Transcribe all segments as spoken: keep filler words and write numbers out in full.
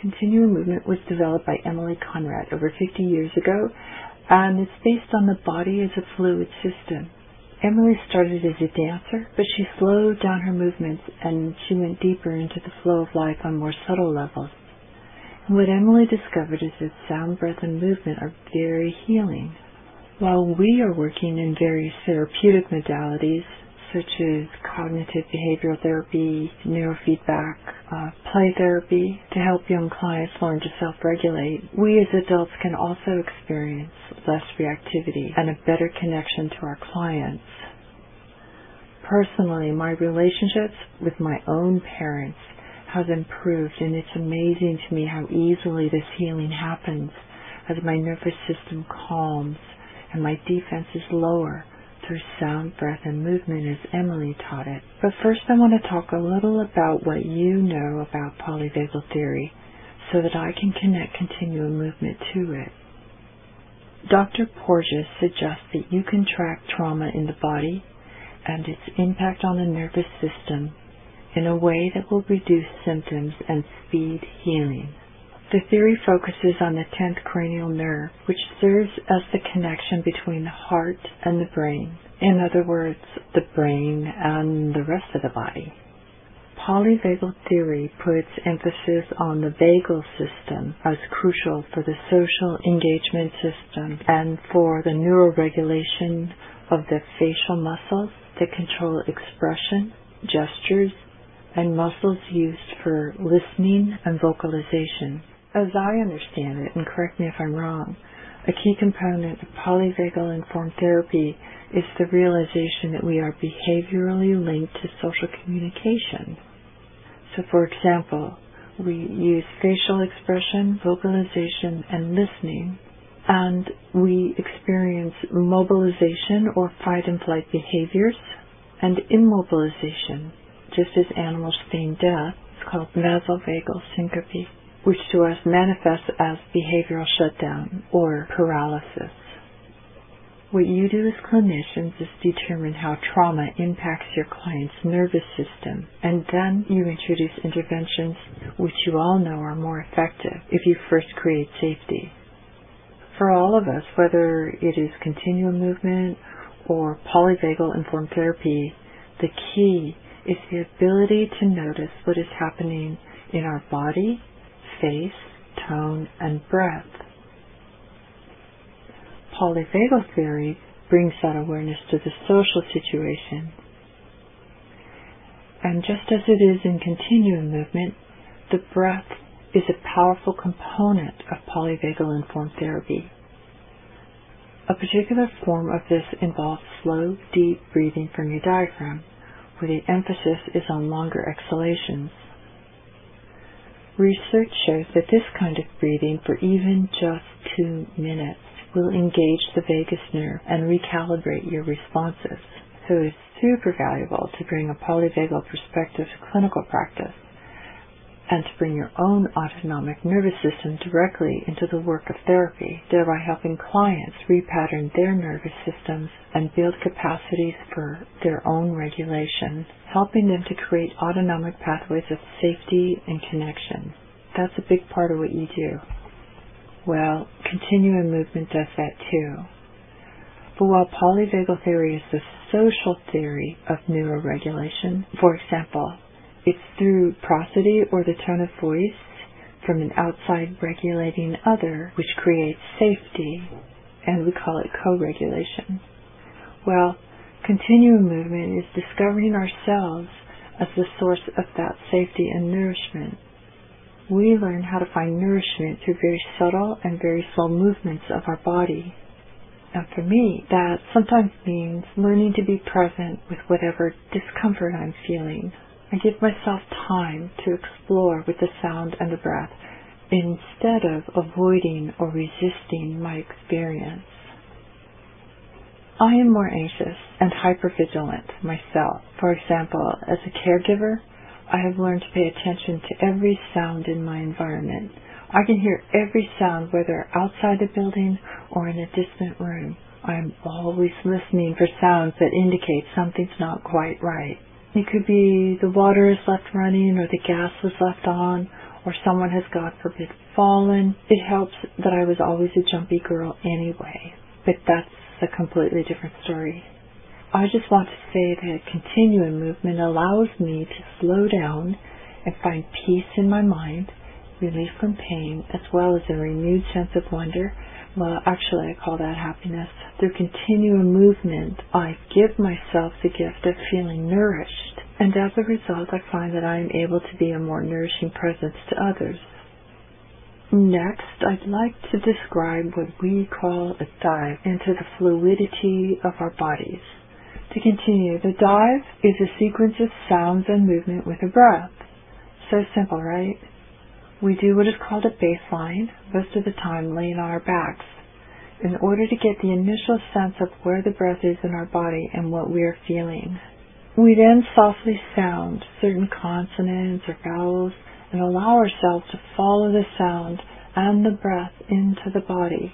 Continuum movement was developed by Emily Conrad over fifty years ago, and it's based on the body as a fluid system. Emily started as a dancer, but she slowed down her movements and she went deeper into the flow of life on more subtle levels. And what Emily discovered is that sound, breath, and movement are very healing. While we are working in various therapeutic modalities, such as cognitive behavioral therapy, neurofeedback, uh, play therapy, to help young clients learn to self-regulate, we as adults can also experience less reactivity and a better connection to our clients. Personally, my relationships with my own parents has improved, and it's amazing to me how easily this healing happens as my nervous system calms and my defenses lower through sound, breath, and movement as Emily taught it. But first I want to talk a little about what you know about polyvagal theory so that I can connect continuum movement to it. Doctor Porges suggests that you can track trauma in the body and its impact on the nervous system in a way that will reduce symptoms and speed healing. The theory focuses on the tenth cranial nerve, which serves as the connection between the heart and the brain. In other words, the brain and the rest of the body. Polyvagal theory puts emphasis on the vagal system as crucial for the social engagement system and for the neuroregulation of the facial muscles that control expression, gestures, and muscles used for listening and vocalization. As I understand it, and correct me if I'm wrong, a key component of polyvagal informed therapy is the realization that we are behaviorally linked to social communication. So, for example, we use facial expression, vocalization, and listening, and we experience mobilization or fight and flight behaviors and immobilization, just as animals feign death. It's called vasovagal syncope, which to us manifests as behavioral shutdown or paralysis. What you do as clinicians is determine how trauma impacts your client's nervous system, and then you introduce interventions which you all know are more effective if you first create safety. For all of us, whether it is continuum movement or polyvagal informed therapy, the key is the ability to notice what is happening in our body, face, tone, and breath. Polyvagal theory brings that awareness to the social situation. And just as it is in continuum movement, the breath is a powerful component of polyvagal informed therapy. A particular form of this involves slow, deep breathing from your diaphragm, where the emphasis is on longer exhalations. Research shows that this kind of breathing for even just two minutes will engage the vagus nerve and recalibrate your responses. So it's super valuable to bring a polyvagal perspective to clinical practice and to bring your own autonomic nervous system directly into the work of therapy, thereby helping clients repattern their nervous systems and build capacities for their own regulation, helping them to create autonomic pathways of safety and connection. That's a big part of what you do. Well, continuum movement does that too. But while polyvagal theory is the social theory of neuroregulation, for example, it's through prosody or the tone of voice from an outside regulating other which creates safety, and we call it co-regulation. Well, continuum movement is discovering ourselves as the source of that safety and nourishment. We learn how to find nourishment through very subtle and very slow movements of our body. And for me, that sometimes means learning to be present with whatever discomfort I'm feeling. I give myself time to explore with the sound and the breath instead of avoiding or resisting my experience. I am more anxious and hypervigilant myself. For example, as a caregiver, I have learned to pay attention to every sound in my environment. I can hear every sound, whether outside the building or in a distant room. I am always listening for sounds that indicate something's not quite right. It could be the water is left running, or the gas was left on, or someone has, God forbid, fallen. It helps that I was always a jumpy girl anyway, but that's a completely different story. I just want to say that continuum movement allows me to slow down and find peace in my mind, relief from pain, as well as a renewed sense of wonder. Well, actually, I call that happiness. Through continuum movement, I give myself the gift of feeling nourished, and as a result, I find that I am able to be a more nourishing presence to others. Next, I'd like to describe what we call a dive into the fluidity of our bodies. To continue, the dive is a sequence of sounds and movement with a breath. So simple, right? We do what is called a baseline, most of the time laying on our backs, in order to get the initial sense of where the breath is in our body and what we are feeling. We then softly sound certain consonants or vowels and allow ourselves to follow the sound and the breath into the body.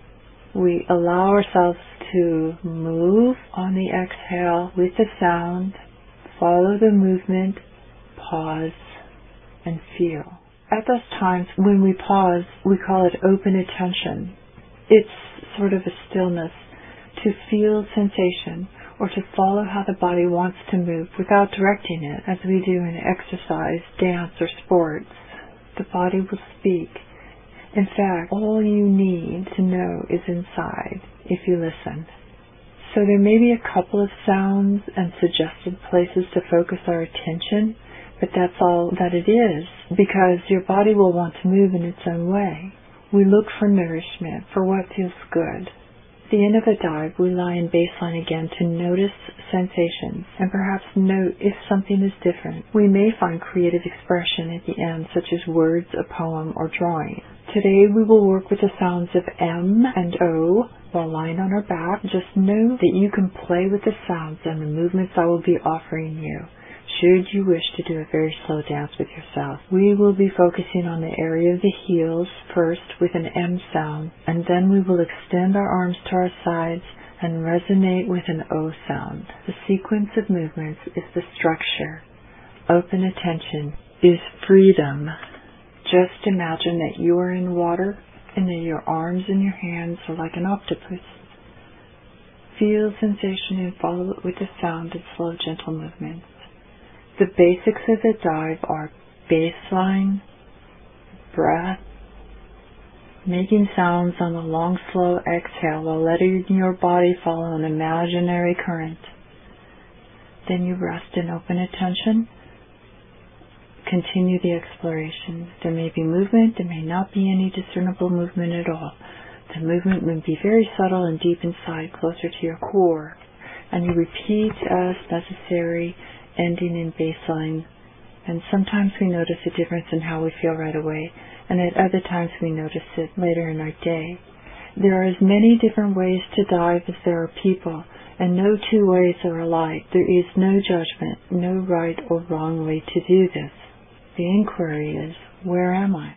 We allow ourselves to move on the exhale with the sound, follow the movement, pause, and feel. At those times when we pause, we call it open attention. It's sort of a stillness to feel sensation or to follow how the body wants to move without directing it, as we do in exercise, dance, or sports. The body will speak. In fact, all you need to know is inside if you listen. So there may be a couple of sounds and suggested places to focus our attention, but that's all that it is, because your body will want to move in its own way. We look for nourishment, for what feels good. At the end of a dive, we lie in baseline again to notice sensations and perhaps note if something is different. We may find creative expression at the end, such as words, a poem, or drawing. Today we will work with the sounds of M and O while lying on our back. Just know that you can play with the sounds and the movements I will be offering you, should you wish to do a very slow dance with yourself. We will be focusing on the area of the heels first with an M sound, and then we will extend our arms to our sides and resonate with an O sound. The sequence of movements is the structure. Open attention is freedom. Just imagine that you are in water and that your arms and your hands are like an octopus. Feel sensation and follow it with the sound and slow, gentle movements. The basics of the dive are baseline, breath, making sounds on the long, slow exhale while letting your body follow an imaginary current. Then you rest in open attention. Continue the exploration. There may be movement, there may not be any discernible movement at all. The movement may be very subtle and deep inside, closer to your core. And you repeat as necessary, ending in baseline. And sometimes we notice a difference in how we feel right away, and at other times we notice it later in our day. There are as many different ways to dive as there are people, and no two ways are alike. There is no judgment, no right or wrong way to do this. The inquiry is, where am I?